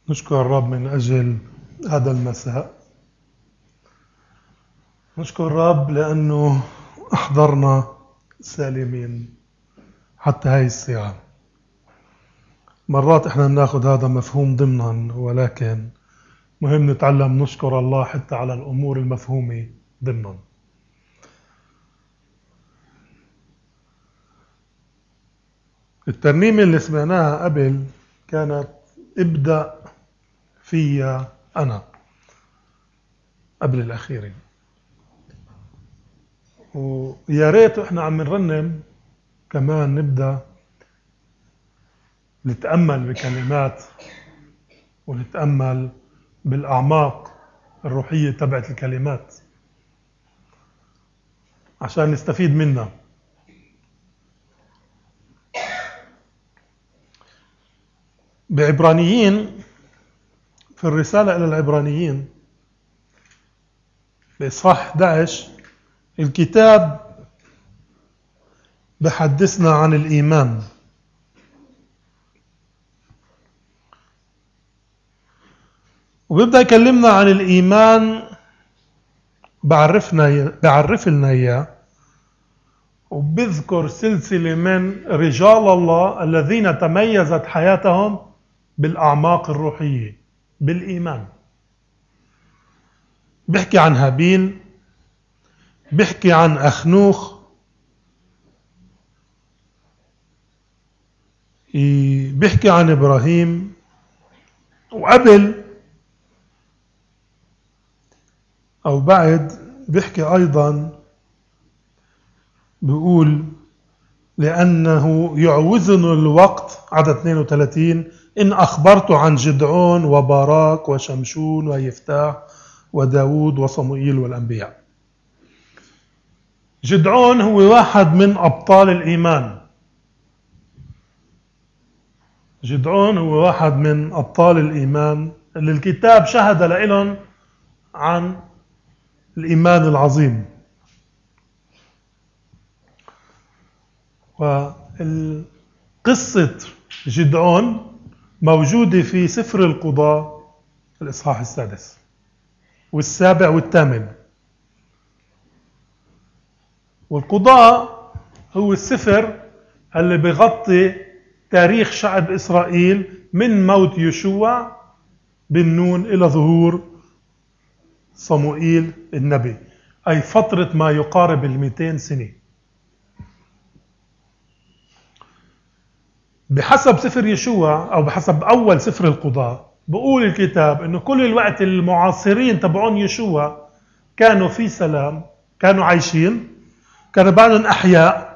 نشكر الرب من أجل هذا المساء. نشكر الرب لأنه أحضرنا سالمين حتى هاي الساعة. مرات إحنا بناخذ هذا مفهوم ضمنا، ولكن مهم نتعلم نشكر الله حتى على الأمور المفهومة ضمنا. الترنيمة اللي سمعناها قبل كانت ابدأ فيا أنا قبل الأخيرة، ويا ريت إحنا عم نرنم كمان نبدأ نتأمل بكلمات ونتأمل بالأعماق الروحية تبعت الكلمات عشان نستفيد منها. بعبرانيين، في الرسالة إلى العبرانيين بإصحاح 11 الكتاب بحدثنا عن الإيمان. وبيبدأ يكلمنا عن الإيمان، بعرف لنا إياه، وبذكر سلسلة من رجال الله الذين تميزت حياتهم بالأعماق الروحية بالإيمان. بيحكي عن هابيل، بيحكي عن أخنوخ، بيحكي عن إبراهيم، وقبل أو بعد بيحكي أيضا بيقول لأنه يعوزن الوقت، عدد 32، إن أخبرت عن جدعون وباراك وشمشون ويفتاح وداود وصموئيل والأنبياء. جدعون هو واحد من أبطال الإيمان. جدعون هو واحد من أبطال الإيمان اللي الكتاب شهد لهم عن الإيمان العظيم. وقصة جدعون موجودة في سفر القضاء الإصحاح 6 والسابع والثامن. والقضاء هو السفر اللي بيغطي تاريخ شعب إسرائيل من موت يشوع بن نون إلى ظهور صموئيل النبي، أي فترة ما يقارب 200 سنة. بحسب سفر يشوع أو بحسب أول سفر القضاء بقول الكتاب إنه كل الوقت المعاصرين تبعون يشوع كانوا في سلام، كانوا عايشين، كانوا بعدهم أحياء.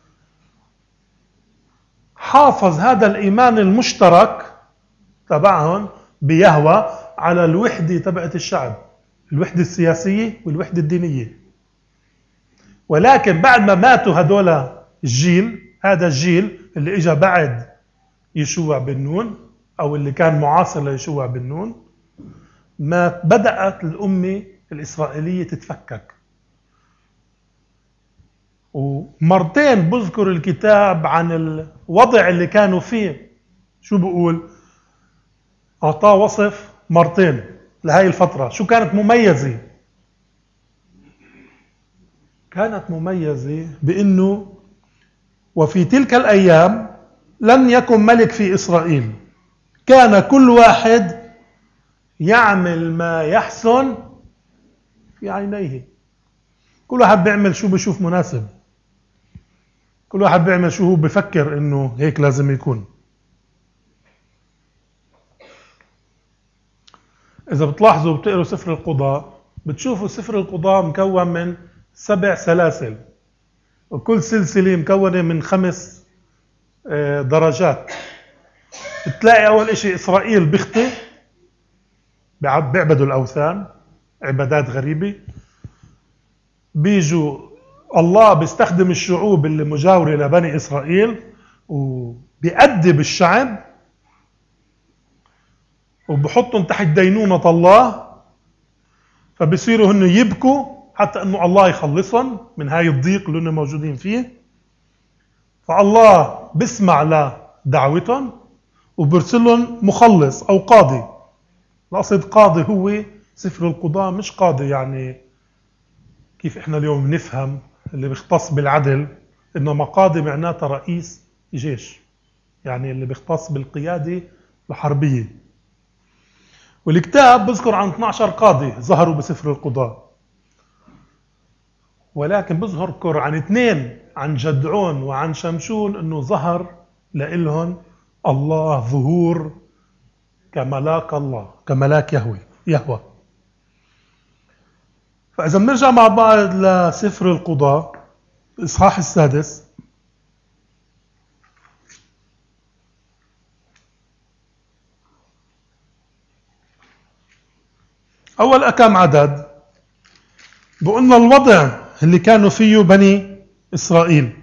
حافظ هذا الإيمان المشترك تبعهم بيهوى على الوحدة تبعت الشعب، الوحدة السياسية والوحدة الدينية. ولكن بعد ما ماتوا هدول الجيل، هذا الجيل اللي اجى بعد يشوع بن نون او اللي كان معاصر ليشوع بن نون، ما بدأت الأمة الإسرائيلية تتفكك. ومرتين بذكر الكتاب عن الوضع اللي كانوا فيه. شو بقول؟ أعطاه وصف مرتين لهاي الفترة. شو كانت مميزة؟ كانت مميزة بأنه وفي تلك الأيام لم يكن ملك في إسرائيل، كان كل واحد يعمل ما يحسن في عينيه. كل واحد بيعمل شو بيشوف مناسب، كل واحد بيعمل شو هو بفكر إنه هيك لازم يكون. إذا بتلاحظوا بتقروا سفر القضاء بتشوفوا سفر القضاء مكون من 7 سلاسل، وكل سلسلة مكونة من 5 درجات. بتلاقي أول إشي إسرائيل بيخطئ، بيعبدوا الأوثان، عبادات غريبة. بيجوا الله بيستخدم الشعوب اللي مجاورة لبني إسرائيل وبيأدب الشعب وبحطهم تحت دينونة الله، فبصيروا هن يبكوا حتى أنه الله يخلصهم من هاي الضيق اللي هم موجودين فيه. فالله بسمع لدعوتهم وبرسلهم مخلص أو قاضي القصد قاضي هو سفر القضاء مش قاضي يعني كيف احنا اليوم نفهم اللي بيختص بالعدل، انما قاضي معناته رئيس جيش، يعني اللي بيختص بالقيادة الحربية. والكتاب بذكر عن 12 قاضي ظهروا بسفر القضاء، ولكن بذكر عن 2 عن جدعون وعن شمشون انه ظهر لإلهم الله ظهور كملاك الله، كملاك يهوه. فإذا بنرجع مع بعض لسفر القضاء الإصحاح 6. أول كم عدد بقولنا الوضع اللي كانوا فيه بني إسرائيل.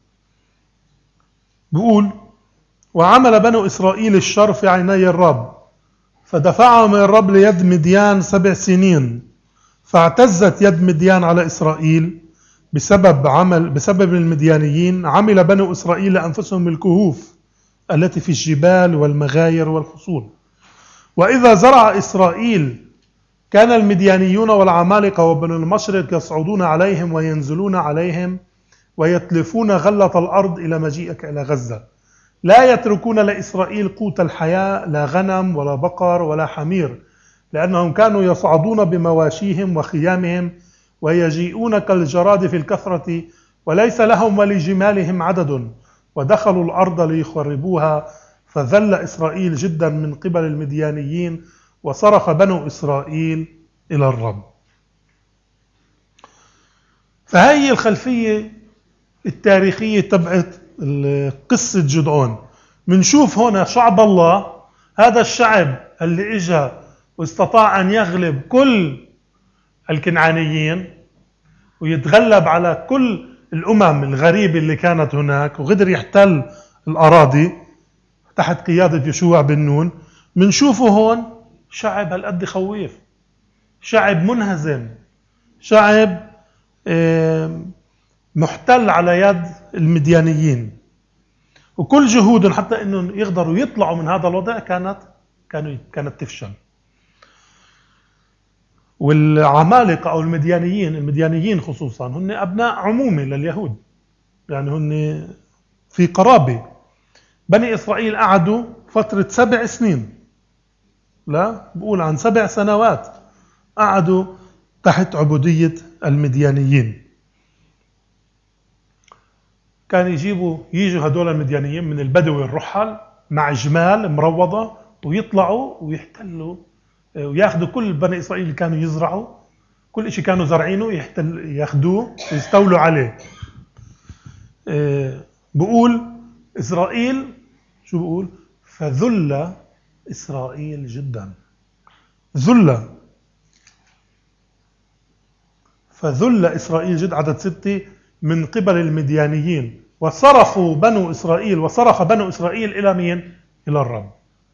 بقول وعمل بنو إسرائيل الشر في عيني الرب، فدفعهم الرب ليد مديان 7 سنين، فاعتزت يد مديان على إسرائيل بسبب المديانيين. عمل بنو إسرائيل لأنفسهم الكهوف التي في الجبال والمغاير والحصول. وإذا زرع إسرائيل كان المديانيون والعمالقة وبنو المشرق يصعدون عليهم وينزلون عليهم ويتلفون غلة الأرض إلى مجيئك إلى غزة. لا يتركون لإسرائيل قوت الحياة، لا غنم ولا بقر ولا حمير، لأنهم كانوا يصعدون بمواشيهم وخيامهم ويجيئون كالجراد في الكثرة، وليس لهم ولجمالهم عدد، ودخلوا الأرض ليخربوها. فذل إسرائيل جدا من قبل المديانيين، وصرخ بنو إسرائيل إلى الرب. فهي الخلفية التاريخية تبعت قصة جدعون. منشوف هنا شعب الله، هذا الشعب اللي اجى واستطاع أن يغلب كل الكنعانيين ويتغلب على كل الأمم الغريبة اللي كانت هناك، وقدر يحتل الأراضي تحت قيادة يشوع بن نون. منشوفه هون شعب هالقد خويف، شعب منهزم، شعب محتل على يد المديانيين، وكل جهودهم حتى انهم يقدروا يطلعوا من هذا الوضع كانت تفشل. والعمالقة او المديانيين خصوصا هن ابناء عمومة لليهود، يعني هن في قرابة. بني اسرائيل قعدوا فترة 7 سنين، لا بقول عن 7 سنوات قعدوا تحت عبودية المديانيين. كان يجوا هدول المديانيين من البدو الرحل مع جمال مروضة، ويطلعوا ويحتلوا وياخذوا كل بني إسرائيل اللي كانوا يزرعوا، كل شيء كانوا زرعينه ياخذوه ويستولوا عليه. بقول إسرائيل شو بقول؟ فذل إسرائيل جدا. فذل إسرائيل جد عدد 6 من قبل المديانيين، وصرخ بنو إسرائيل إلى مين؟ إلى الرب.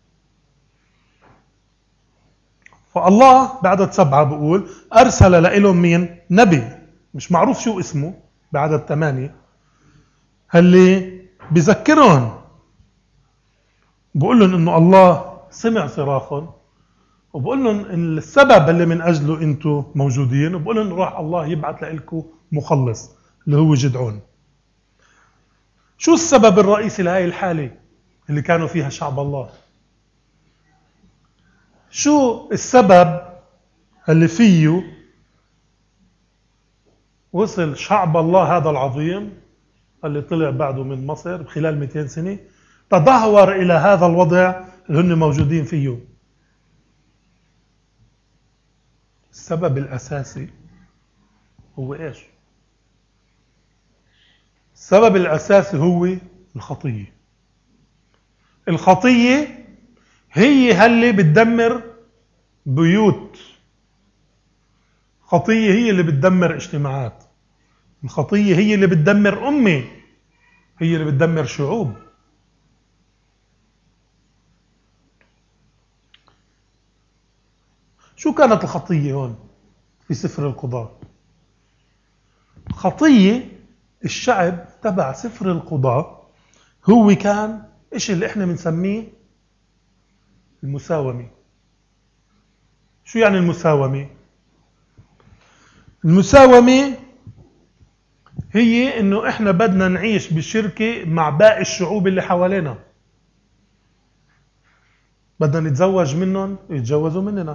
فالله بعدد 7 بقول أرسل لهم مين؟ نبي مش معروف شو اسمه بعدد 8، اللي بذكرهم بقول لهم إنه الله سمع صراخهم، وبقول لهم السبب اللي من أجله أنتم موجودين، وبقول لهم راح الله يبعث لكم مخلص اللي هو جدعون. شو السبب الرئيسي لهذه الحالة اللي كانوا فيها شعب الله؟ شو السبب اللي فيه وصل شعب الله هذا العظيم اللي طلع بعده من مصر خلال 200 سنة تدهور إلى هذا الوضع اللي هم موجودين فيه؟ السبب الأساسي هو إيش؟ السبب الأساسي هو الخطية. الخطية هي اللي بتدمر بيوت، الخطية هي اللي بتدمر اجتماعات، الخطية هي اللي بتدمر أمة، هي اللي بتدمر شعوب. شو كانت الخطية هون في سفر القضاء؟ خطية الشعب تبع سفر القضاء هو كان إيش اللي إحنا بنسميه المساومة. شو يعني المساومة؟ المساومة هي انه احنا بدنا نعيش بشركة مع باقي الشعوب اللي حوالينا، بدنا نتزوج منهم ويتجوزوا مننا.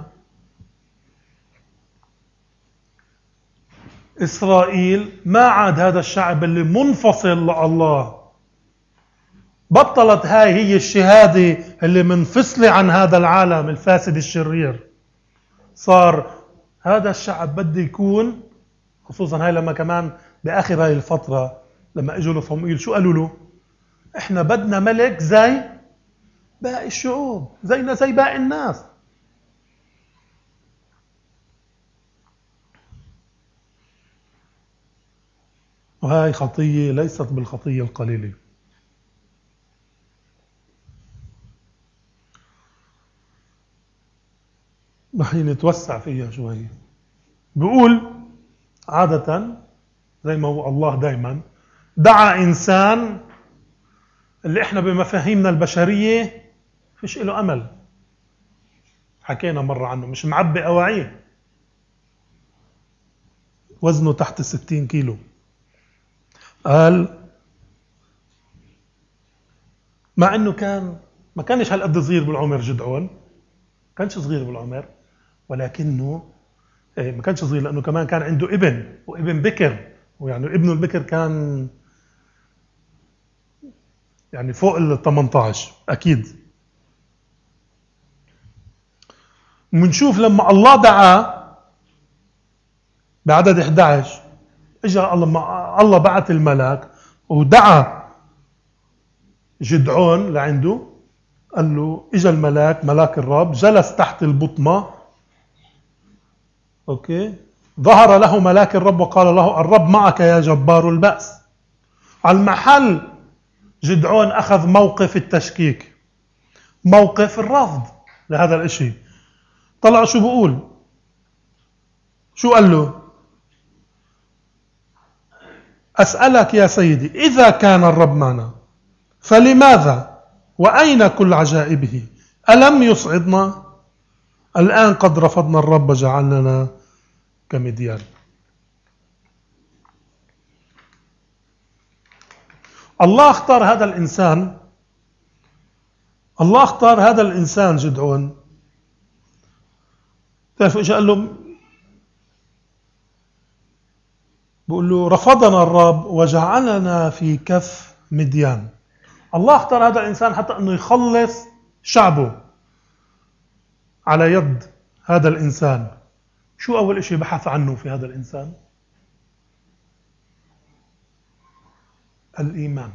إسرائيل ما عاد هذا الشعب اللي منفصل لله، بطلت هاي هي الشهادة اللي منفصلة عن هذا العالم الفاسد الشرير. صار هذا الشعب بده يكون، خصوصا هاي لما كمان بآخر هاي الفترة لما اجوا لصموئيل شو قالوا له؟ احنا بدنا ملك زي باقي الشعوب، زينا زي باقي الناس. وهاي خطية ليست بالخطية القليلة. رح نتوسع فيها شوي. بيقول عادة زي ما هو الله دايما دعا إنسان اللي احنا بمفاهيمنا البشرية فيش له أمل. حكينا مرة عنه، مش معبي أواعيه، وزنه تحت 60 كيلو. قال مع انه ما كانش هالقد صغير بالعمر جدعون، كانش صغير بالعمر، ولكنه ما كانش صغير لانه كمان كان عنده ابن، وابن بكر، ويعني ابنه البكر كان يعني فوق ال 18 اكيد. ومنشوف لما الله دعا بعدد 11 اجى الله بعث الملاك ودعا جدعون لعنده، قال له اجى الملاك، ملاك الرب جلس تحت البطمة. اوكي، ظهر له ملاك الرب وقال له الرب معك يا جبار البأس. على المحل جدعون اخذ موقف التشكيك، موقف الرفض لهذا الاشي. طلع شو بقول؟ شو قال له؟ أسألك يا سيدي إذا كان الرب معنا فلماذا وأين كل عجائبه؟ ألم يصعدنا؟ الآن قد رفضنا الرب وجعلنا كمديان. الله اختار هذا الإنسان، الله اختار هذا الإنسان جدعون. تعرفوا إيش قال له؟ بقول له رفضنا الرب وجعلنا في كف مديان. الله اختار هذا الإنسان حتى أنه يخلص شعبه على يد هذا الإنسان. شو أول إشي بحث عنه في هذا الإنسان؟ الإيمان.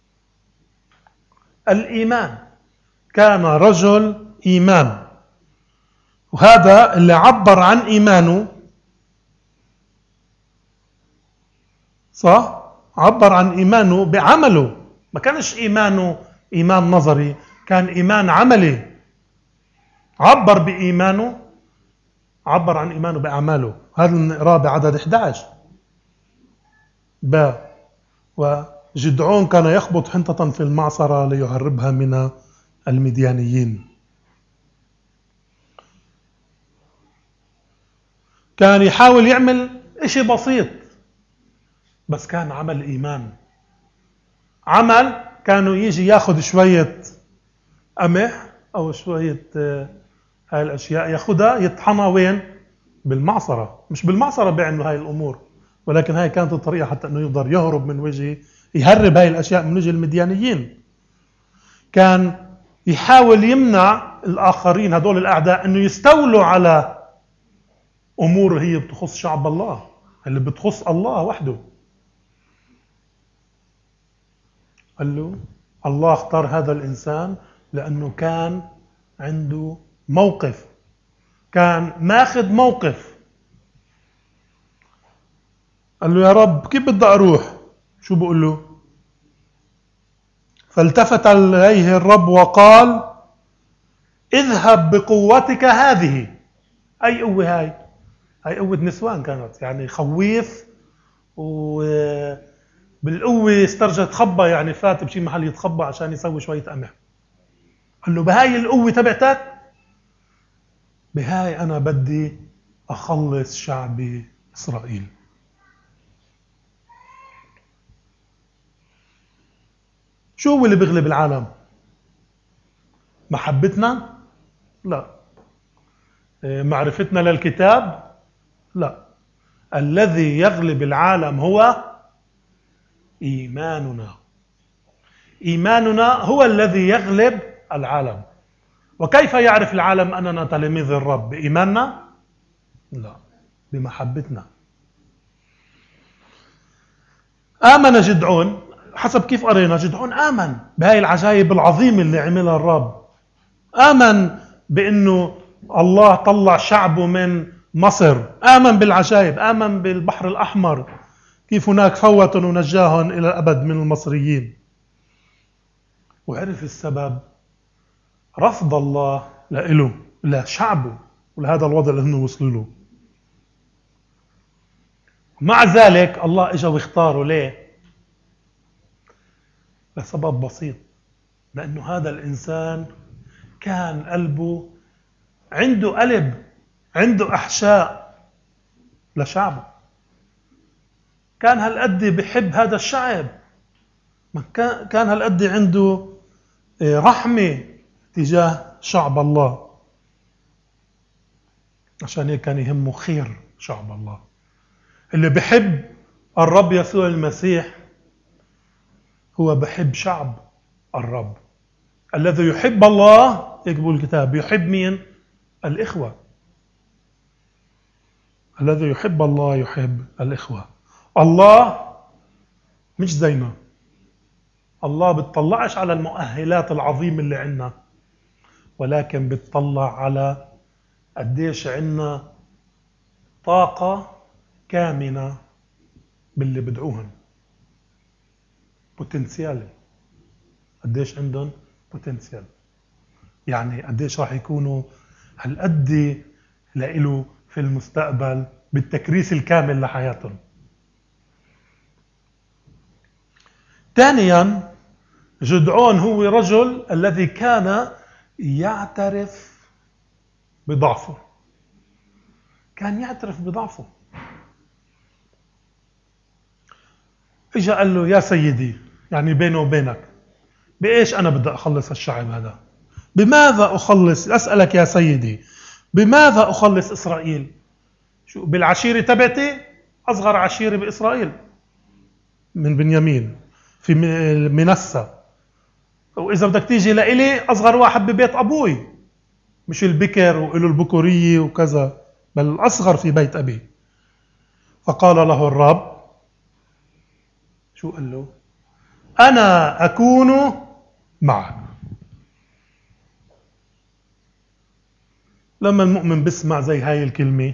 الإيمان، كان رجل إيمان، وهذا اللي عبر عن إيمانه، صح؟ عبر عن إيمانه بعمله. ما كانش إيمانه إيمان نظري، كان إيمان عملي. عبر بإيمانه، عبر عن إيمانه بأعماله. هذا نقراه بعدد 11. وجدعون كان يخبط حنطة في المعصرة ليهربها من المديانيين. كان يحاول يعمل إشي بسيط، بس كان عمل إيمان. عمل كانوا يجي ياخد شوية قمح أو شوية هاي الأشياء، ياخدها يطحنها وين؟ بالمعصرة. مش بالمعصرة بيعملوا هاي الأمور، ولكن هاي كانت الطريقة حتى أنه يقدر يهرب من وجه، يهرب هاي الأشياء من وجه المديانيين. كان يحاول يمنع الآخرين هدول الأعداء أنه يستولوا على أمور هي بتخص شعب الله، اللي بتخص الله وحده. قال له الله اختار هذا الإنسان لأنه كان عنده موقف، كان ماخذ موقف. قال له يا رب كيف بدي أروح؟ شو بقول له؟ فالتفت إليه الرب وقال اذهب بقوتك هذه. أي قوة هاي؟ هاي قوة نسوان كانت، يعني خويف، وبالقوة استرجع يتخبى، يعني فات بشي محل يتخبى عشان يسوي شوية قمح. قال له بهاي القوة تبعتك بهاي أنا بدي أخلص شعبي إسرائيل. شو هو اللي بيغلب العالم؟ محبتنا؟ لا. معرفتنا للكتاب؟ لا. الذي يغلب العالم هو إيماننا. إيماننا هو الذي يغلب العالم. وكيف يعرف العالم أننا تلاميذ الرب؟ بإيماننا؟ لا، بمحبتنا. آمن جدعون، حسب كيف قرينا، جدعون آمن بهاي العجائب العظيمة اللي عملها الرب. آمن بأنه الله طلع شعبه من مصر، آمن بالعجائب، آمن بالبحر الأحمر كيف هناك فوتهم ونجاهم إلى الأبد من المصريين. وعرف السبب، رفض الله له لشعبه ولهذا الوضع اللي هنو وصلوا له. مع ذلك الله اجا واختاره. ليه؟ لسبب بسيط، لأنه هذا الإنسان كان قلبه عنده قلب، عنده أحشاء لشعبه، كان هالقد بحب هذا الشعب، كان هالقد عنده رحمة تجاه شعب الله. عشان هيك كان يهمه خير شعب الله. اللي بحب الرب يسوع المسيح هو بحب شعب الرب. الذي يحب الله، يقول الكتاب، يحب مين؟ الإخوة. الذي يحب الله يحب الإخوة. الله مش زينا. الله بتطلعش على المؤهلات العظيمة اللي عنا، ولكن بتطلع على قديش عنا طاقة كامنة باللي بدعوهن، بوتنسيال. قديش عندهم بوتنسيال، يعني قديش راح يكونوا هالقد لإله في المستقبل بالتكريس الكامل لحياتهم. ثانيا، جدعون هو رجل الذي كان يعترف بضعفه. كان يعترف بضعفه. اجا قال له: يا سيدي، يعني بينه وبينك، بإيش أنا بدي أخلص الشعب هذا؟ بماذا أخلص؟ أسألك يا سيدي، بماذا أخلص إسرائيل؟ شو بالعشيرة تبعتي؟ أصغر عشيرة بإسرائيل من بنيامين في منسى. وإذا بدك تيجي لإلي، أصغر واحد ببيت أبوي، مش البكر وإله البكورية وكذا، بل الأصغر في بيت أبي. فقال له الرب، شو قال له؟ أنا أكون معك. لما المؤمن بسمع زي هاي الكلمة،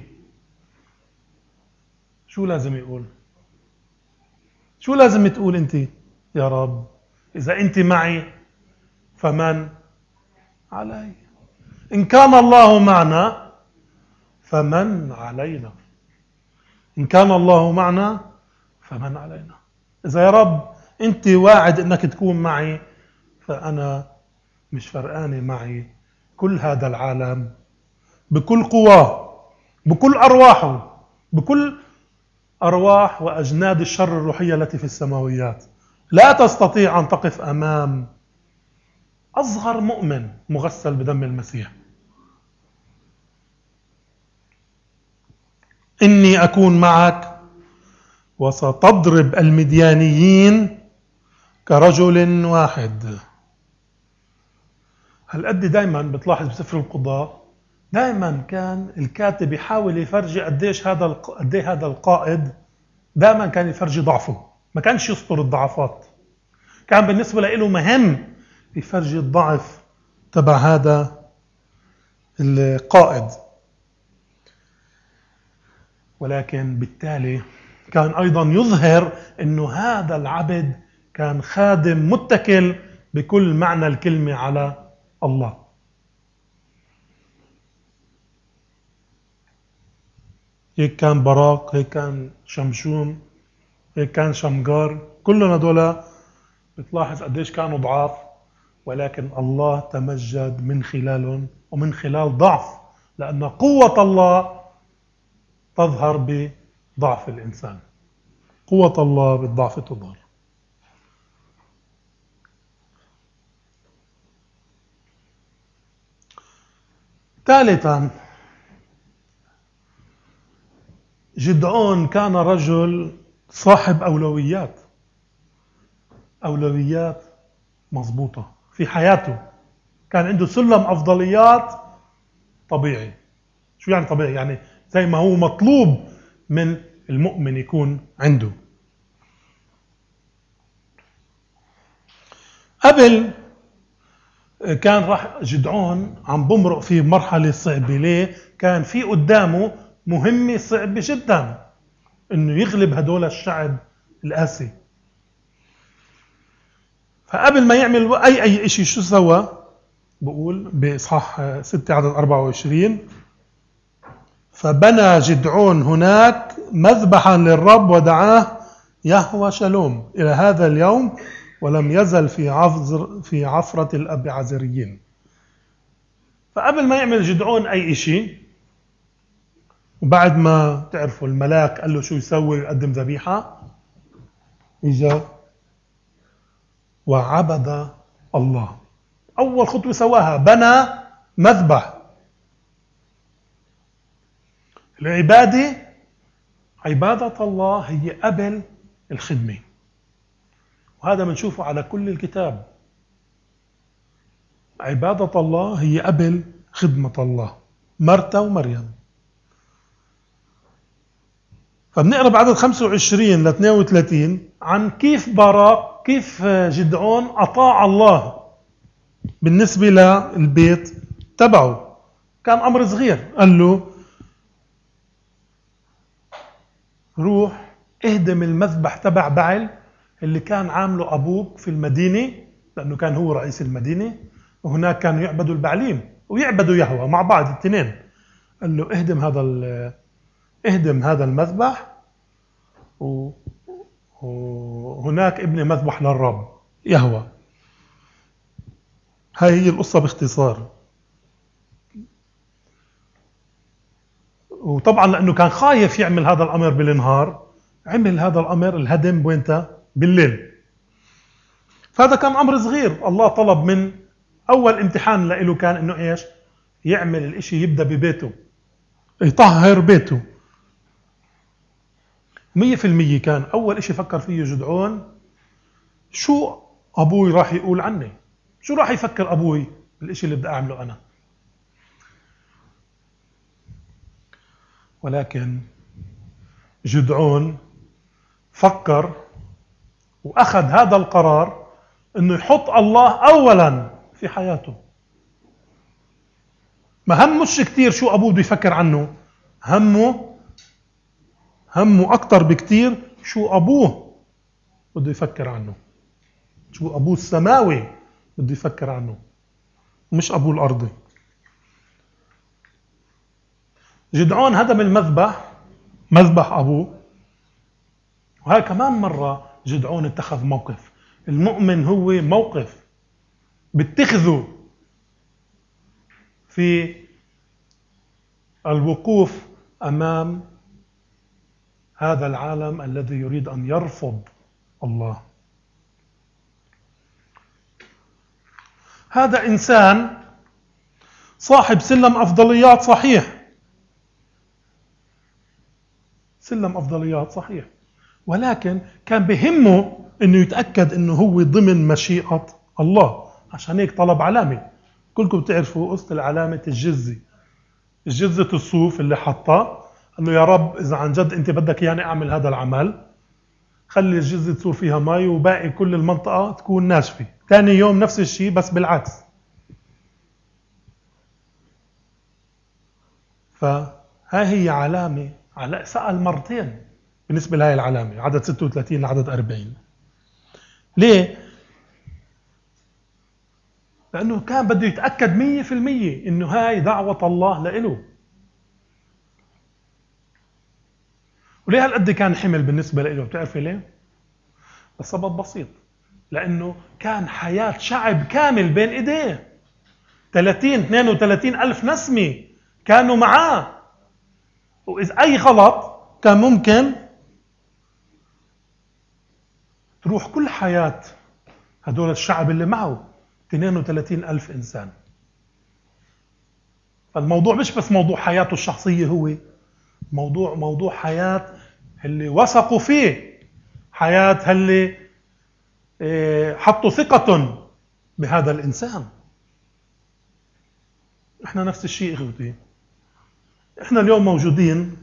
شو لازم يقول؟ شو لازم تقول أنت؟ يا رب، إذا أنت معي فمن علي؟ إن كان الله معنا فمن علينا؟ إن كان الله معنا فمن علينا؟ إذا يا رب أنت واعد أنك تكون معي، فأنا مش فرقاني معي كل هذا العالم بكل قواه، بكل أرواحه، بكل أرواح وأجناد الشر الروحية التي في السماويات. لا تستطيع أن تقف أمام أصغر مؤمن مغسل بدم المسيح. إني أكون معك وستضرب المديانيين كرجل واحد. هالقد دايما بتلاحظ بسفر القضاء، دايما كان الكاتب يحاول يفرجي قديش هذا القائد دايما كان يفرجي ضعفه، ما كانش يسطر الضعفات. كان بالنسبة له مهم يفرجي الضعف تبع هذا القائد. ولكن بالتالي كان أيضا يظهر أنه هذا العبد كان خادم متكل بكل معنى الكلمة على الله. هيك كان براق، هيك كان شمشوم، هيك كان شمجار، كلهم هذول بتلاحظ قديش كانوا ضعاف، ولكن الله تمجد من خلالهم ومن خلال ضعف لأن قوة الله تظهر بضعف الإنسان. قوة الله بالضعف تظهر. ثالثا، جدعون كان رجل صاحب أولويات مضبوطة في حياته. كان عنده سلم أفضليات طبيعي. شو يعني طبيعي؟ يعني زي ما هو مطلوب من المؤمن يكون عنده. قبل كان راح جدعون عم بمرق في مرحلة صعبة. ليه؟ كان في قدامه مهمة صعبة جدا، انه يغلب هدول الشعب القاسي. فقبل ما يعمل اي شيء شو سوى؟ بقول بإصحاح 6 عدد 24: فبنى جدعون هناك مذبحا للرب ودعاه يهوى شلوم إلى هذا اليوم، ولم يزل في عفرة الأبيعزريين. فقبل ما يعمل جدعون أي شيء، وبعد ما تعرفوا الملاك قال له شو يسوي، يقدم ذبيحة، إجا وعبد الله. أول خطوة سواها بنى مذبح. العبادة، عبادة الله هي قبل الخدمة، وهذا بنشوفه على كل الكتاب. عبادة الله هي قبل خدمة الله. مرتا ومريم. فبنقرأ بعدد 25 ل 32 عن كيف جدعون أطاع الله بالنسبة للبيت تبعه. كان أمر صغير، قال له روح اهدم المذبح تبع بعل اللي كان عامله أبوك في المدينة، لأنه كان هو رئيس المدينة، وهناك كانوا يعبدوا البعليم ويعبدوا يهوه مع بعض الاثنين. قال له اهدم هذا المذبح، وهناك ابني مذبح للرب يهوه. هاي هي القصة باختصار. وطبعا لأنه كان خايف يعمل هذا الأمر بالنهار، عمل هذا الأمر الهدم وينتا بالليل. فهذا كان أمر صغير. الله طلب من أول امتحان له كان إنه إيش؟ يعمل الإشي، يبدأ ببيته، يطهر بيته 100%. كان أول إشي فكر فيه جدعون، شو أبوي راح يقول عني؟ شو راح يفكر أبوي بالإشي اللي بدي أعمله أنا؟ ولكن جدعون فكر وأخذ هذا القرار إنه يحط الله أولا في حياته. ما همش كتير شو أبوه بده يفكر عنه، همه أكتر بكتير شو أبوه بده يفكر عنه، شو أبوه السماوي بده يفكر عنه، مش أبوه الأرضي. جدعون هدم المذبح، مذبح أبوه. وهي كمان مرة جدعون اتخذ موقف. المؤمن هو موقف باتخذه في الوقوف أمام هذا العالم الذي يريد أن يرفض الله. هذا إنسان صاحب سلم أفضليات صحيح، سلم أفضليات صحيح، ولكن كان بهمه أنه يتأكد أنه هو ضمن مشيئة الله. عشان هيك طلب علامة. كلكم بتعرفوا قصة العلامة الجزة الصوف اللي حطها. قال له يا رب إذا عن جد أنت بدك يعني أعمل هذا العمل، خلي الجزة تصير فيها مي وباقي كل المنطقة تكون ناشفة. ثاني يوم نفس الشيء بس بالعكس. فهاي هي علامة. سأل مرتين بالنسبة لهي العلامة، عدد 36 لعدد 40. ليه؟ لأنه كان بده يتأكد 100% إنه هاي دعوة الله لإله. وليه هالقد كان حمل بالنسبة له؟ بتعرفي ليه؟ السبب بسيط، لأنه كان حياة شعب كامل بين إيديه. 32 ألف نسمة كانوا معاه، وإذا أي غلط كان ممكن تروح كل حياة هدول الشعب اللي معه 32 ألف إنسان. فالموضوع مش بس موضوع حياته الشخصية، هو موضوع حياة اللي وثقوا فيه، حياة اللي حطوا ثقة بهذا الإنسان. إحنا نفس الشيء إخوتي، إحنا اليوم موجودين،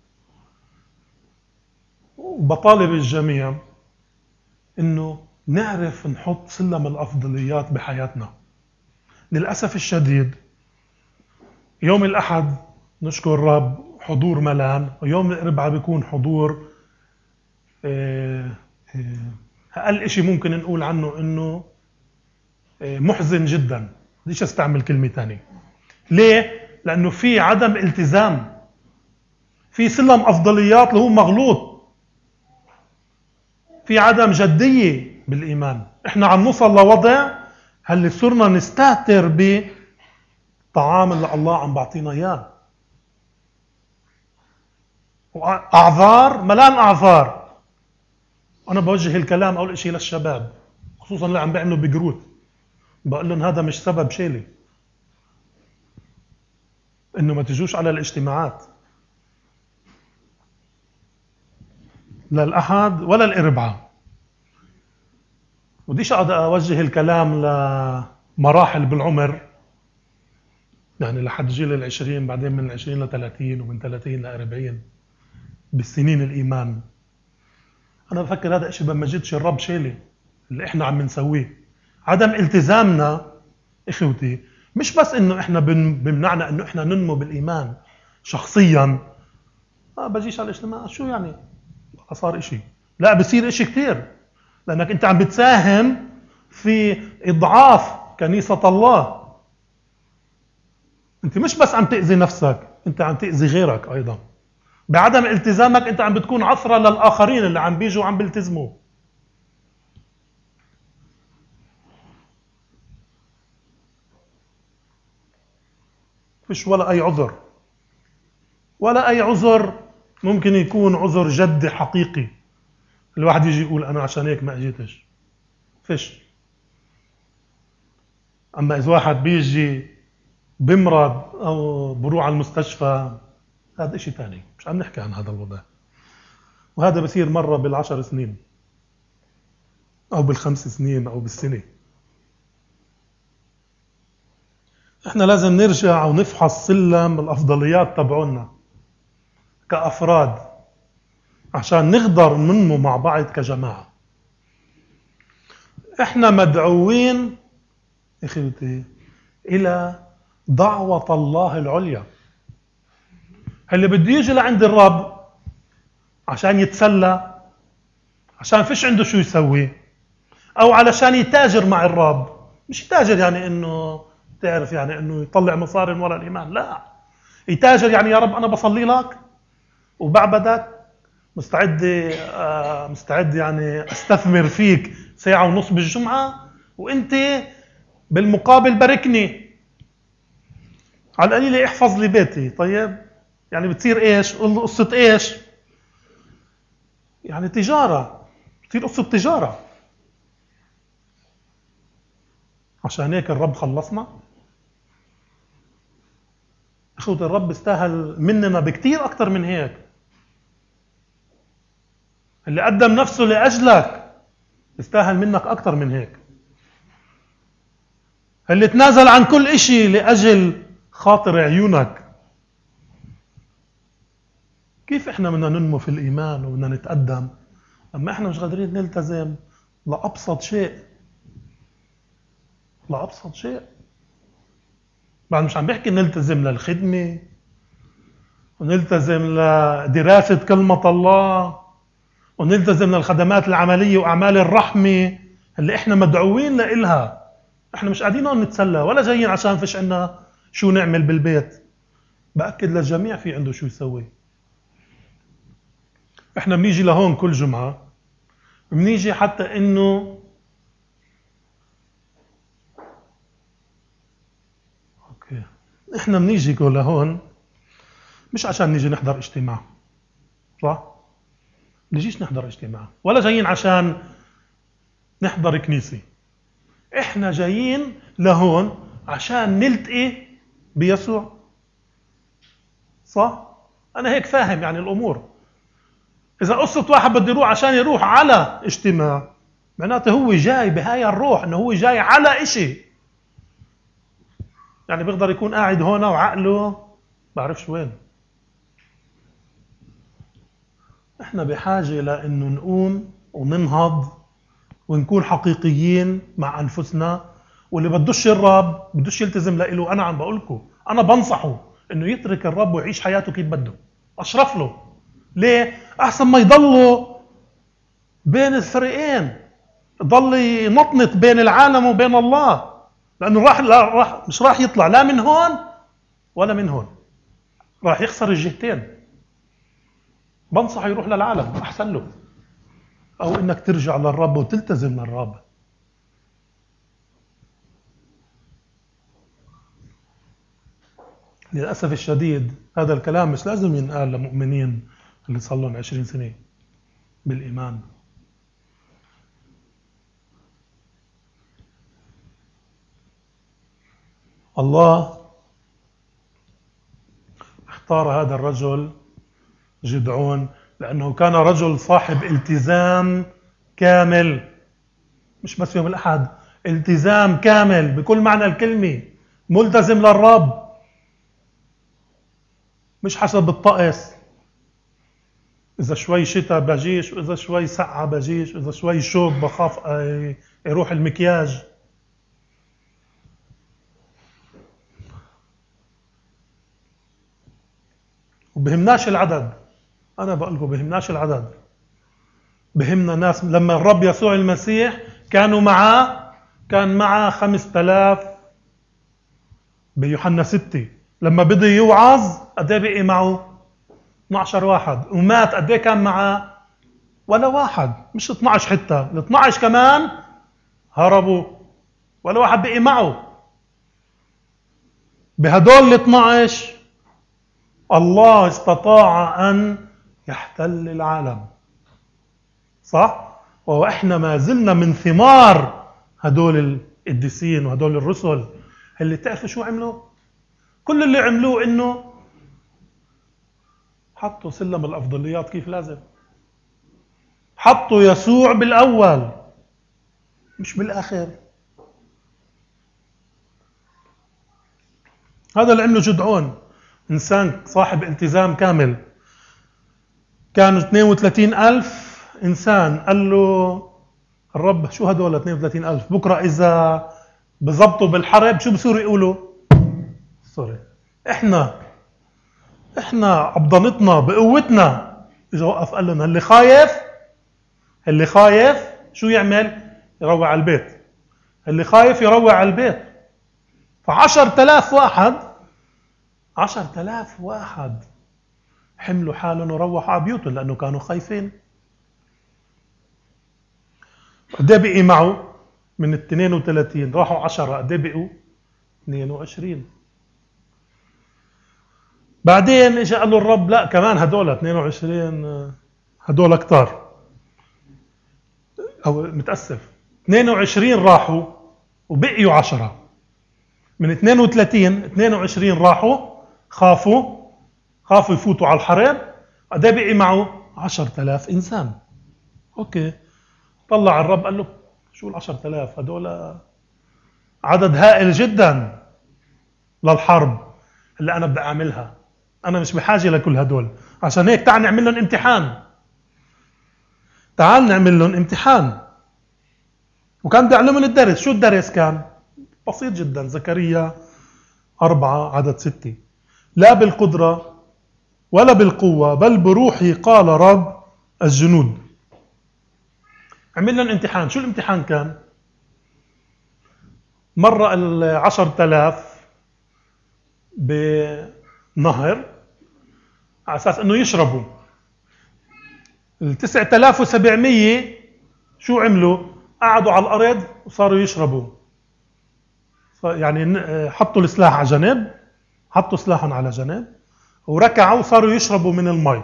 وبطالب الجميع إنه نعرف نحط سلم الأفضليات بحياتنا. للأسف الشديد يوم الأحد نشكر الرب حضور ملان، ويوم الأربعاء بيكون حضور أقل إشي ممكن نقول عنه إنه محزن جدا. ليش استعمل كلمة تانية؟ ليه؟ لأنه في عدم التزام، في سلم أفضليات اللي هو مغلوط، في عدم جدية بالإيمان. إحنا عم نوصل لوضع هل صرنا نستهتر بطعام اللي الله عم بعطينا إياه، أعذار ملان أعذار. أنا بوجه الكلام أول إشي للشباب، خصوصا اللي عم بيعملوا بجروت، بقول لهم هذا مش سبب شيلي إنه ما تجوش على الاجتماعات، لا الأحد ولا الأربعاء. وديش أقعد أوجه الكلام لمراحل بالعمر، يعني لحد جيل 20، بعدين من 20 ل30، ومن 30 ل40 بالسنين الإيمان. أنا بفكر هذا إشي بما جدش الرب شيلي اللي إحنا عم نسويه. عدم التزامنا إخوتي مش بس إنه إحنا بمنعنا إنه إحنا ننمو بالإيمان شخصيا. بجيش على الاجتماع شو يعني صار إشي؟ لا، بصير إشي كتير، لأنك أنت عم بتساهم في إضعاف كنيسة الله. أنت مش بس عم تأذي نفسك، أنت عم تأذي غيرك أيضا. بعدم التزامك أنت عم بتكون عثرة للآخرين اللي عم بيجوا وعم بيلتزموا. فيش ولا أي عذر، ولا أي عذر ممكن يكون عذر جدي حقيقي الواحد يجي يقول أنا عشان هيك ما أجيتش. فيش. أما إذا واحد بيجي بمرض أو بروح على المستشفى، هذا إشي تاني، مش عم نحكي عن هذا الوضع. وهذا بصير مرة بال10 سنين أو بال5 سنين أو بالسنة. إحنا لازم نرجع ونفحص سلم الأفضليات تبعونا كأفراد عشان نقدر ننمو مع بعض كجماعة. إحنا مدعوين إخوتي إلى دعوة الله العليا. اللي بده يجي لعند الرب عشان يتسلى، عشان فيش عنده شو يسوي، أو علشان يتاجر مع الرب. مش يتاجر يعني إنه تعرف يعني إنه يطلع مصاري من وراء الإيمان، لا. يتاجر يعني يا رب أنا بصلي لك وبعبدك، مستعد يعني أستثمر فيك 1.5 ساعة بالجمعة، وأنت بالمقابل باركني، على القليلة احفظ لي بيتي. طيب يعني بتصير إيش؟ قصة إيش؟ يعني تجارة، بتصير قصة تجارة. عشان هيك الرب خلصنا. أخوة الرب استاهل مننا بكتير أكتر من هيك. اللي قدم نفسه لأجلك استاهل منك أكتر من هيك. اللي تنازل عن كل إشي لأجل خاطر عيونك. كيف إحنا بدنا ننمو في الإيمان وبدنا نتقدم أما إحنا مش قادرين نلتزم لأبسط شيء؟ لأبسط شيء. بعد مش عم بحكي نلتزم للخدمة ونلتزم لدراسة كلمة الله ونلتزم للخدمات العملية وأعمال الرحمة اللي إحنا مدعوين لإلها. إحنا مش قاعدين هون نتسلى ولا جايين عشان فيش عنا شو نعمل بالبيت. بأكد للجميع في عنده شو يسوي. إحنا بنيجي لهون كل جمعة، بنيجي حتى إنه إحنا بنيجي لهون مش عشان نيجي نحضر اجتماع، صح؟ نجيش نحضر اجتماع ولا جايين عشان نحضر كنيسة. احنا جايين لهون عشان نلتقي بيسوع، صح؟ انا هيك فاهم يعني الامور. اذا قصة واحد بده يروح عشان يروح على اجتماع، معناته هو جاي بهاي الروح انه هو جاي على اشي. يعني بيقدر يكون قاعد هنا وعقله بعرفش وين. احنا بحاجة لانه نقوم وننهض ونكون حقيقيين مع انفسنا. واللي بدوش الرب بدوش يلتزم له. انا عم بقولكم، انا بنصحه انه يترك الرب ويعيش حياته كيف بده، اشرف له. ليه؟ احسن ما يضلوا بين الفريقين، يضل ينطنط بين العالم وبين الله، لانه مش راح يطلع لا من هون ولا من هون، راح يخسر الجهتين. بنصحه يروح للعالم احسن له، او انك ترجع للرب وتلتزم للرب. للأسف الشديد هذا الكلام مش لازم ينقال لمؤمنين اللي صار لهم 20 سنة بالإيمان. الله اختار هذا الرجل جدعون لأنه كان رجل صاحب التزام كامل، مش بس يوم الأحد، التزام كامل بكل معنى الكلمة، ملتزم للرب، مش حسب الطقس. إذا شوي شتاء بجيش، وإذا شوي سقعة بجيش، وإذا شوي شوب بخاف يروح المكياج. وبهمناش العدد، أنا بقول لكم بهمناش العدد. بهمنا ناس. لما الرب يسوع المسيح كان معه 5000 بيوحنا 6. لما بده يوعظ قد ايه بقي معه؟ 12 واحد. ومات قد ايه كان معه؟ ولا واحد. مش 12 حتى، ال 12 كمان هربوا، ولا واحد بقي معه. بهدول ال 12 الله استطاع أن يحتل العالم، صح؟ وإحنا ما زلنا من ثمار هدول القديسين وهدول الرسل اللي تعرفوا شو عملوا؟ كل اللي عملوه إنه حطوا سلم الأفضليات كيف لازم. حطوا يسوع بالأول مش بالآخر. هذا اللي عمله جدعون، إنسان صاحب التزام كامل. كانوا 32,000 إنسان. قال له الرب شو هدول 32,000؟ بكرة إذا بزبطوا بالحرب شو بصيروا يقولوا؟ سوري، إحنا عبضنتنا بقوتنا. إذا وقف قال لهم اللي خايف شو يعمل؟ يروع على البيت. اللي خايف يروع على البيت. ف10,000 واحد حملوا حالهم وروحوا على بيوتهم لأنه كانوا خايفين. قد ايه بقي معه؟ من 32 راحوا 10، قد ايه بقوا؟ 22. بعدين اجى قال له الرب لا كمان هدول 22 هدول اكثر، او متاسف 22 راحوا وبقيوا 10. من 22 راحوا، خافوا يفوتوا على الحرب. قد ايه بقي معه؟ 10,000 انسان. اوكي، طلع الرب قال له شو 10,000 هدول؟ عدد هائل جدا للحرب اللي انا بدي اعملها. انا مش بحاجه لكل هدول. عشان هيك تعال نعمل لهم امتحان. وكان بيعلمهم الدرس. شو الدرس كان؟ بسيط جدا. زكريا 4 عدد 6: لا بالقدرة ولا بالقوة بل بروحي قال رب الجنود. عمل لهم امتحان. شو الامتحان كان؟ مرة 10,000 بنهر على أساس أنه يشربوا. 9,700 شو عملوا؟ قعدوا على الأرض وصاروا يشربوا. يعني حطوا السلاح على جنب، حطوا سلاحهم على جنب، وركعوا وصاروا يشربوا من المي.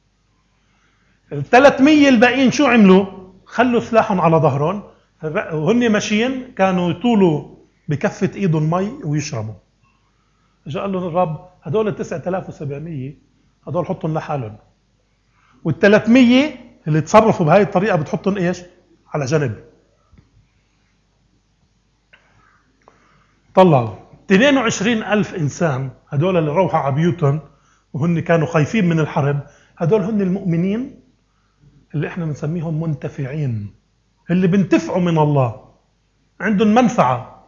ال300 الباقيين شو عملوا؟ خلوا سلاحهم على ظهرهم وهن ماشيين كانوا يطولوا بكفة ايدهم مي ويشربوا. اجا قال لهم الرب هدول 9700 هدول حطهم لحالهم، وال300 اللي تصرفوا بهاي الطريقة بتحطهم ايش؟ على جنب. طلعوا 22,000 إنسان هدول اللي روحوا على بيوتهم وهن كانوا خايفين من الحرب. هدول هن المؤمنين اللي احنا بنسميهم منتفعين، اللي بنتفعوا من الله، عندهم منفعة.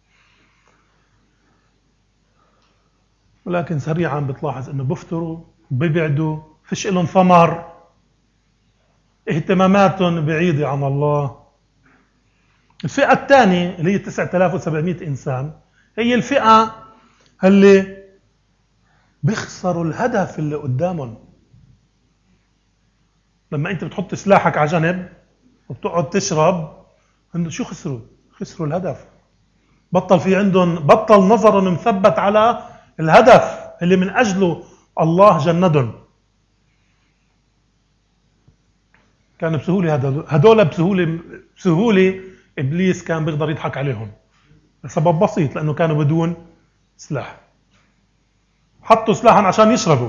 ولكن سريعا بتلاحظ انه بفتروا بيبعدوا، فيش لهم ثمر، اهتماماتهم بعيدة عن الله. الفئة الثانية اللي هي 9700 إنسان هي الفئة اللي بيخسروا الهدف اللي قدامهم. لما انت بتحط سلاحك على جنب وبتقعد تشرب، انه شو خسروا؟ خسروا الهدف. بطل في عندهم، بطل نظرهم مثبت على الهدف اللي من اجله الله جندهم. كان بسهولة هدول بسهولة ابليس كان بيقدر يضحك عليهم لسبب بسيط، لانه كانوا بدون سلاح. حطوا سلاحهم عشان يشربوا.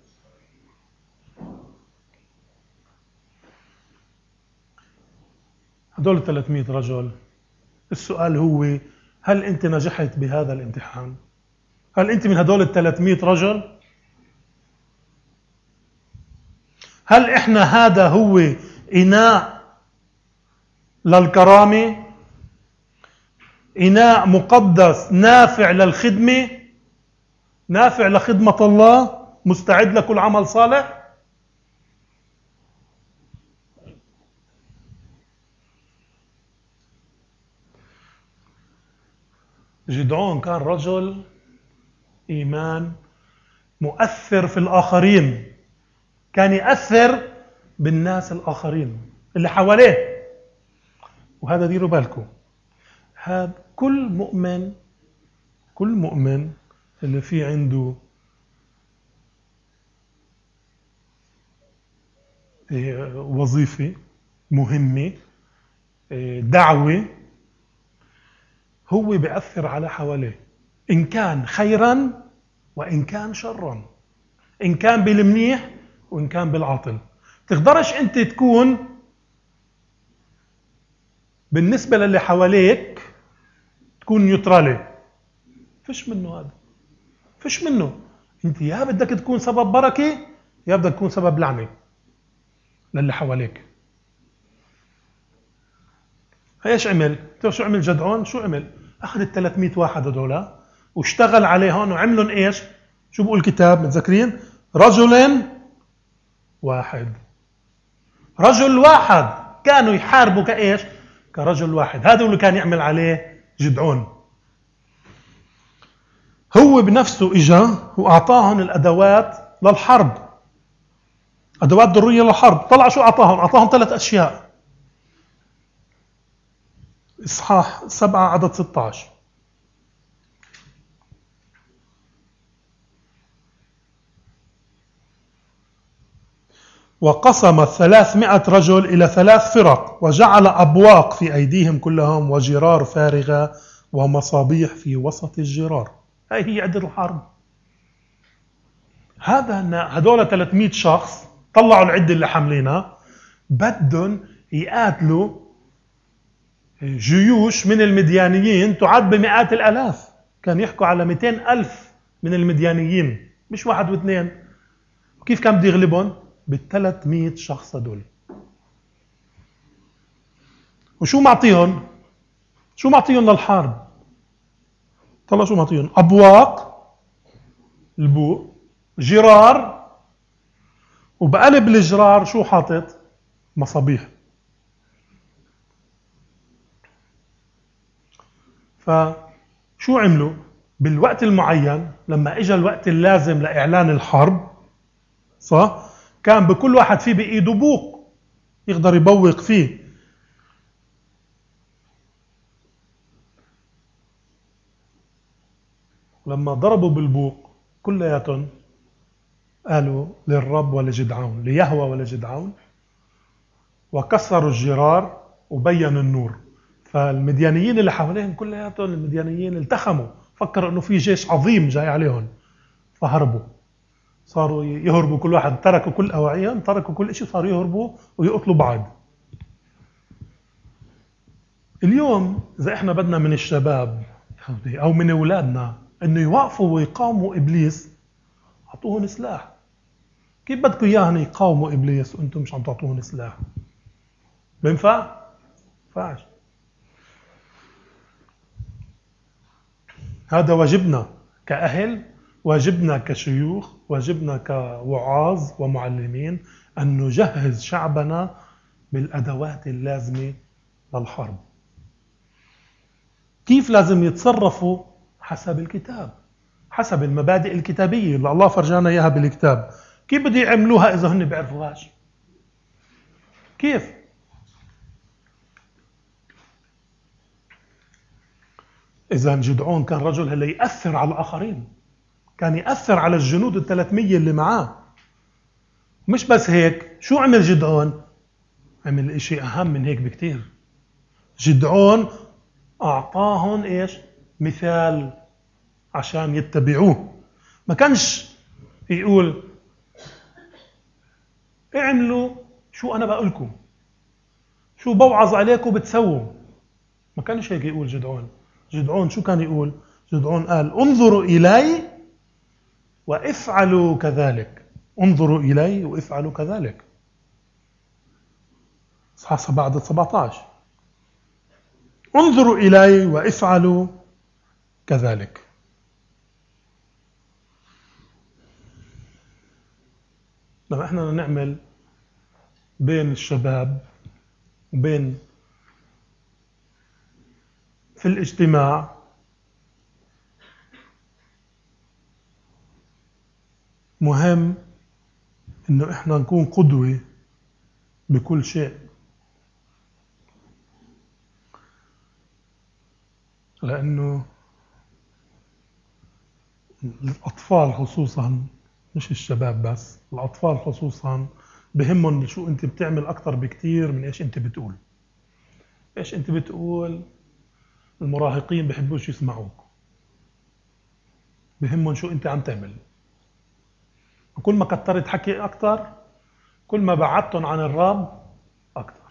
هدول 300 رجل. السؤال هو هل انت نجحت بهذا الامتحان؟ هل انت من هدول 300 رجل؟ هل احنا هذا هو إناء للكرامة، إناء مقدس نافع للخدمة، نافع لخدمة الله، مستعد لكل عمل صالح؟ جدعون كان رجل إيمان مؤثر في الآخرين، كان يأثر بالناس الآخرين اللي حواليه. وهذا ديروا بالكم، هذا كل مؤمن اللي في عنده وظيفة مهمة، دعوة، هو بيأثر على حواليه، إن كان خيرا وإن كان شرا، إن كان بالمنيح وإن كان بالعاطل. تقدرش أنت تكون بالنسبة للي حواليك تكون نيوترالي، فيش منه هذا، فيش منه. أنت يا بدك تكون سبب بركة يا بدك تكون سبب لعنة للي حواليك. ايش عمل؟ شو عمل جدعون؟ شو عمل؟ اخذ ال 300 واحد هذول واشتغل عليهم وعملهم ايش؟ شو بقول الكتاب متذكرين؟ رجل واحد. رجل واحد، كانوا يحاربوا كايش؟ كرجل واحد. هذا اللي كان يعمل عليه جدعون. هو بنفسه اجا واعطاهم الادوات للحرب، ادوات ضروريه للحرب. طلع شو اعطاهم؟ اعطاهم 3 اشياء. إصحاح 7 عدد 16. وقسم 300 رجل إلى 3 فرق، وجعل أبواق في أيديهم كلهم، وجرار فارغة، ومصابيح في وسط الجرار. هاي هي عدة الحرب. هدول 300 شخص طلعوا العدة اللي حاملينها، بدهم يقاتلوا جيوش من المديانيين تعد بمئات الآلاف. كان يحكوا على 200,000 من المديانيين، مش واحد واثنين. وكيف كان بده يغلبهم؟ بال300 شخص هدول. وشو معطيهم؟ شو معطيهم للحرب؟ طلع شو معطيهم؟ أبواق، البوق، جرار، وبقلب الجرار شو حاطط؟ مصابيح. فشو عملوا؟ بالوقت المعين لما اجى الوقت اللازم لإعلان الحرب، صح؟ كان بكل واحد فيه بإيده بوق يقدر يبوق فيه. لما ضربوا بالبوق كلياتهم قالوا للرب ولجدعون، ليهوى ولجدعون، وكسروا الجرار وبينوا النور. فالمديانيين اللي حواليهم كلياتهم المديانيين التخموا، فكروا انه في جيش عظيم جاي عليهم، فهربوا. صاروا يهربوا، كل واحد تركوا كل أواعيهم، تركوا كل شيء، صاروا يهربوا ويقتلوا بعض. اليوم إذا إحنا بدنا من الشباب أو من أولادنا إنه يوقفوا ويقاوموا إبليس، أعطوهم سلاح. كيف بدكم إياهم يقاوموا إبليس وأنتم مش عم تعطوهم سلاح؟ بينفع؟ فاش. هذا واجبنا كأهل، واجبنا كشيوخ، واجبنا كوعاظ ومعلمين أن نجهز شعبنا بالأدوات اللازمة للحرب. كيف لازم يتصرفوا؟ حسب الكتاب، حسب المبادئ الكتابية اللي الله فرجانا إياها بالكتاب. كيف بده يعملوها إذا هن بيعرفوهاش؟ كيف؟ إذا جدعون كان رجل هلا يأثر على الآخرين، كان يأثر على الجنود 300 اللي معاه. مش بس هيك، شو عمل جدعون؟ عمل إشي أهم من هيك بكتير. جدعون أعطاهم إيش؟ مثال عشان يتبعوه. ما كانش يقول اعملوا شو أنا بقولكم، شو بوعظ عليكم بتسووا. ما كانش هيك يقول جدعون. جدعون شو كان يقول؟ جدعون قال انظروا إلي وافعلوا كذلك. انظروا إلي وافعلوا كذلك. صح بعد 17. انظروا إلي وافعلوا كذلك. لما احنا نعمل بين الشباب وبين في الاجتماع مهم انه احنا نكون قدوة بكل شيء. لانه الاطفال خصوصا، مش الشباب بس، الاطفال خصوصا بهمهم شو انت بتعمل اكثر بكتير من ايش انت بتقول. ايش انت بتقول المراهقين بحبوش يسمعوك، بهمهم شو انت عم تعمل. وكل ما كترت حكي اكثر، كل ما بعدتهم عن الرب اكثر.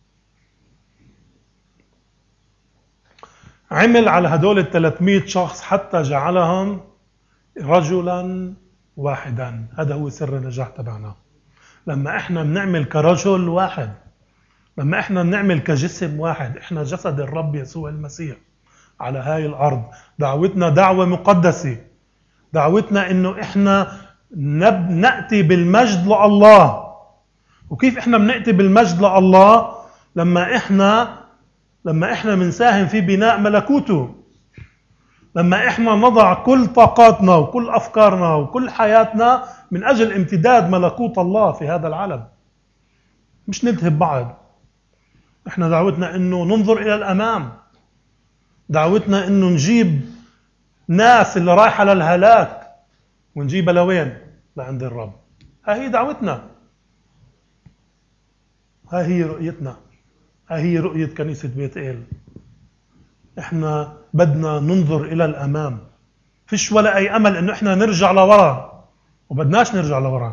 عمل على هدول 300 شخص حتى جعلهم رجلا واحدا. هذا هو سر النجاح تبعنا. لما احنا بنعمل كرجل واحد، لما احنا بنعمل كجسم واحد، احنا جسد الرب يسوع المسيح على هاي الارض. دعوتنا دعوة مقدسة، دعوتنا انه احنا نأتي بالمجد لله. وكيف احنا بنأتي بالمجد لله؟ لما احنا بنساهم في بناء ملكوته، لما احنا نضع كل طاقاتنا وكل افكارنا وكل حياتنا من اجل امتداد ملكوت الله في هذا العالم، مش نلتهب بعض. احنا دعوتنا انه ننظر الى الامام، دعوتنا انه نجيب ناس اللي رايحه للهلاك ونجيبها لوين؟ لعند الرب. هاي هي دعوتنا، هاي هي رؤيتنا، هاي هي رؤية كنيسة بيت إيل. احنا بدنا ننظر الى الامام، فيش ولا اي امل انه احنا نرجع لورا، وبدناش نرجع لورا.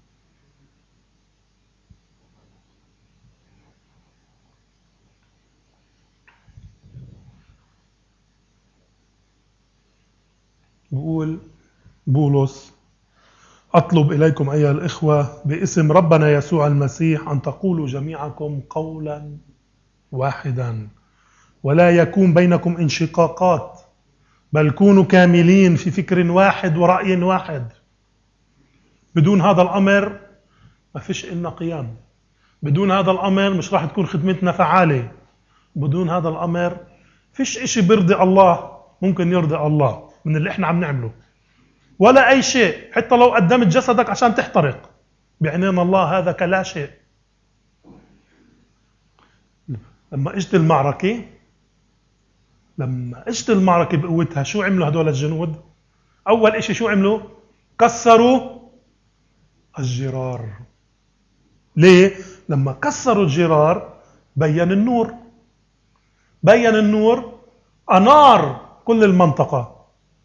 بقول بولس اطلب اليكم ايها الاخوة باسم ربنا يسوع المسيح ان تقولوا جميعكم قولا واحدا، ولا يكون بينكم انشقاقات، بل كونوا كاملين في فكر واحد ورأي واحد. بدون هذا الأمر ما فيش إلنا قيام. بدون هذا الأمر مش راح تكون خدمتنا فعالة. بدون هذا الأمر فيش إشي بيرضي الله ممكن يرضي الله من اللي إحنا عم نعمله، ولا أي شيء. حتى لو قدمت جسدك عشان تحترق بعينين الله هذا كلا شيء. لما اجت المعركة بقوتها، شو عملوا هدول الجنود؟ أول إشي شو عملوا؟ كسروا الجرار. ليه؟ لما كسروا الجرار بين النور، بين النور، أنار كل المنطقة،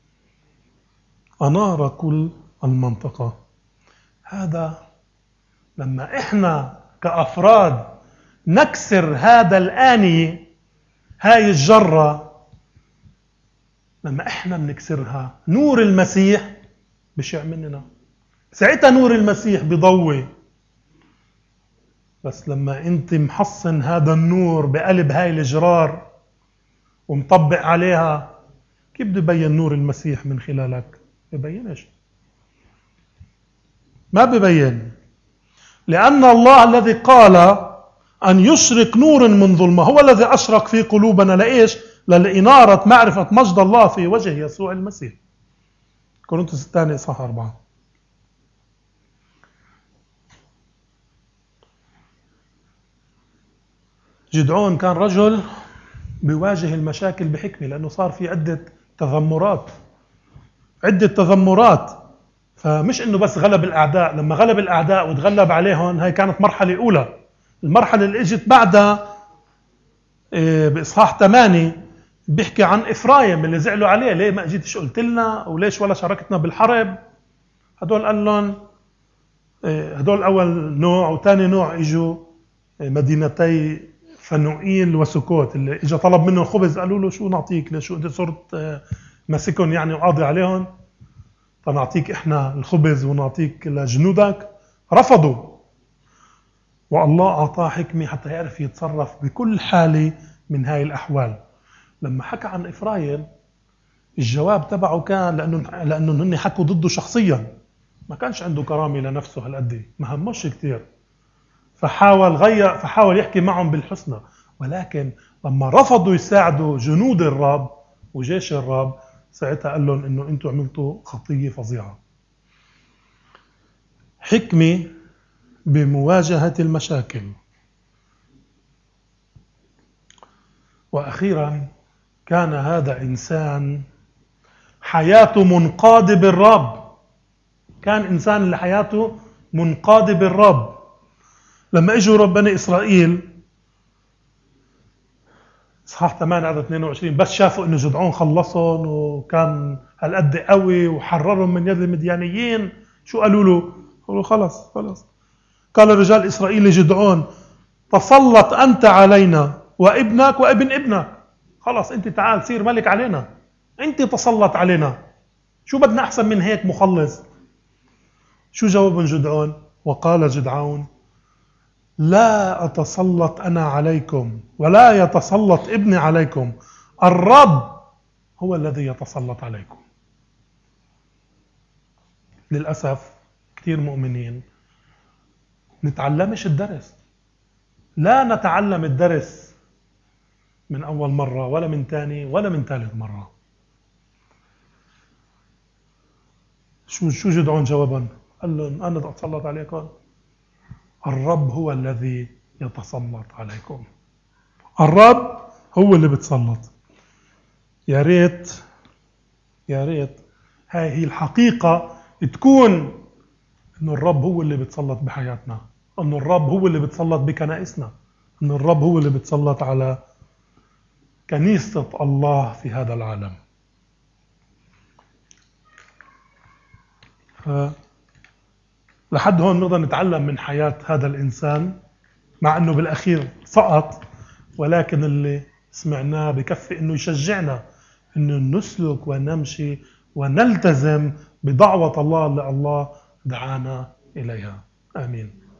أنار كل المنطقة. هذا لما إحنا كأفراد نكسر هذا الآنية، هاي الجرة، لما إحنا بنكسرها نور المسيح بشع مننا، ساعتها نور المسيح بضوي. بس لما أنت محصن هذا النور بقلب هاي الجرار ومطبق عليها، كيف بده يبين نور المسيح من خلالك؟ ببينش، ما ببين. لأن الله الذي قال أن يشرق نور من ظلمة هو الذي أشرق في قلوبنا لإيش؟ للإنارة معرفة مجد الله في وجه يسوع المسيح. كورنثوس الثاني إصحاح 4. جدعون كان رجل بيواجه المشاكل بحكمة، لأنه صار في عدة تذمرات. فمش إنه بس غلب الأعداء، لما غلب الأعداء وتغلب عليهم، هاي كانت مرحلة أولى. المرحلة اللي اجت بعدها بإصحاح 8 بيحكي عن إفرايم اللي زعلوا عليه، ليه ما اجيتش قلت لنا، وليش ولا شاركتنا بالحرب. هدول قال لهم، هدول أول نوع، وثاني نوع اجوا مدينتي فنوئيل وسكوت، اللي اجى طلب منه خبز، قالوا له شو نعطيك، ليش انت صرت ماسكهم يعني وقاضي عليهم، فنعطيك احنا الخبز ونعطيك لجنودك. رفضوا، والله أعطاه حكمة حتى يعرف يتصرف بكل حالة من هاي الأحوال. لما حكى عن إفرايم، الجواب تبعه كان لأنه هن حكوا ضده شخصيا، ما كانش عنده كرامة لنفسه هالقد، ما همش كتير، فحاول يحكي معهم بالحسنى. ولكن لما رفضوا يساعدوا جنود الرب وجيش الرب، ساعتها قال لهم إنه أنتوا عملتوا خطية فظيعة. حكمة بمواجهة المشاكل. وأخيرا كان هذا إنسان حياته منقادة بالرب، كان إنسان اللي حياته منقادة بالرب. لما اجوا رب بني إسرائيل إصحاح 8 عدد 22، بس شافوا إنه جدعون خلصهم وكان هالقد قوي وحررهم من يد المديانيين، شو قالوا له؟ قالوا خلص. قال رجال إسرائيل لجدعون: تسلط أنت علينا وابنك وابن ابنك، خلص أنت تعال سير ملك علينا، أنت تسلط علينا، شو بدنا أحسن من هيك مخلص؟ شو جواب جدعون؟ وقال جدعون: لا أتسلط أنا عليكم ولا يتسلط ابني عليكم، الرب هو الذي يتسلط عليكم. للأسف كثير مؤمنين نتعلمش الدرس، لا نتعلم الدرس من أول مرة ولا من ثاني ولا من ثالث مرة. شو جدعون جوابا؟ قال لهم: أنا أتسلط عليكم؟ الرب هو الذي يتسلط عليكم، الرب هو اللي بتسلط. يا ريت هاي هي الحقيقة تكون، إنه الرب هو اللي بتسلط بحياتنا، إنه الرب هو اللي بتسلط بكنائسنا، إنه الرب هو اللي بتسلط على كنيسة الله في هذا العالم. لحد هون نقدر نتعلم من حياة هذا الإنسان، مع أنه بالأخير سقط، ولكن اللي سمعناه بكفي أنه يشجعنا أنه نسلك ونمشي ونلتزم بدعوة الله اللي الله دعانا إليها. آمين.